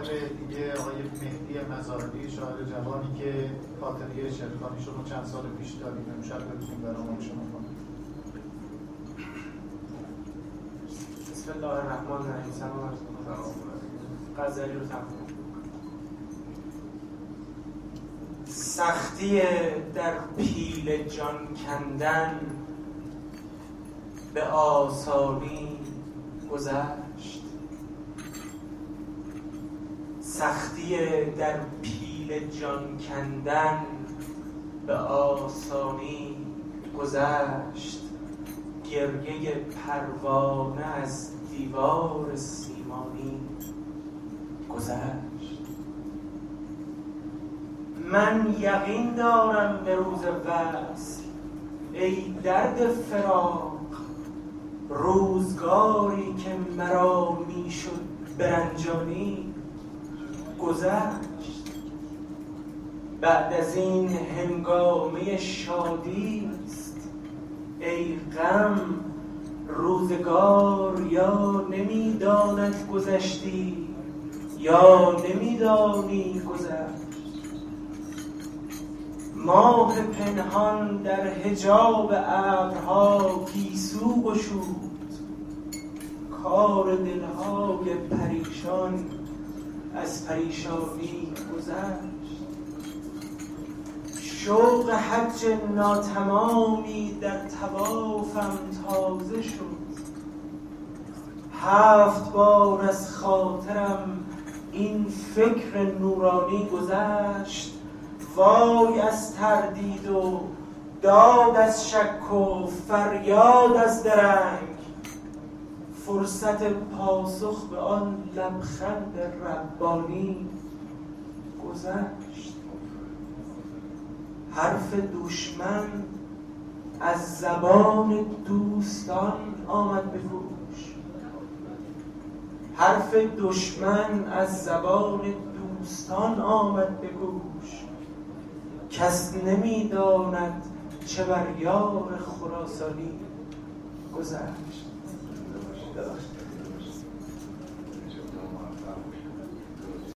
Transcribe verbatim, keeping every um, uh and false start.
دیگه آقای مهدی مزاحلی، شاعر جوانی که خاطره شعرخوانیشون رو چند سال پیش داریم، امشب بتونیم برامون شما کنیم. بسم الله الرحمن الرحیم. سلام عرض می‌کنم. غزلی رو تقدیم. سختی در پیل جان کندن به آسانی گذشت. سختی در پیل جان کندن به آسانی گذشت. گریه پروانه از دیوار سیمانی گذشت. من یقین دارم به روز وصل ای درد فراق، روزگاری که مرا میشد برنجانی گذشت. بعد از این هنگامه شادی است ای غم، روزگار یا نمیداند گذشتی یا نمیدانی گذشت. ماه پنهان در حجاب ابرها گیسو گشود، کار دلهای پریشان از پریشانی گذشت. شوق حج ناتمامی در طوافم تازه شد، هفت بار از خاطرم این فکر نورانی گذشت. وای از تردید و داد از شک و فریاد از درنگ، فرصت پاسخ به آن لبخند ربانی گذشت. حرف دشمن از زبان دوستان آمد به گوش، حرف دشمن از زبان دوستان آمد به گوش. کس نمیداند چه بر یار خراسانی گذشت.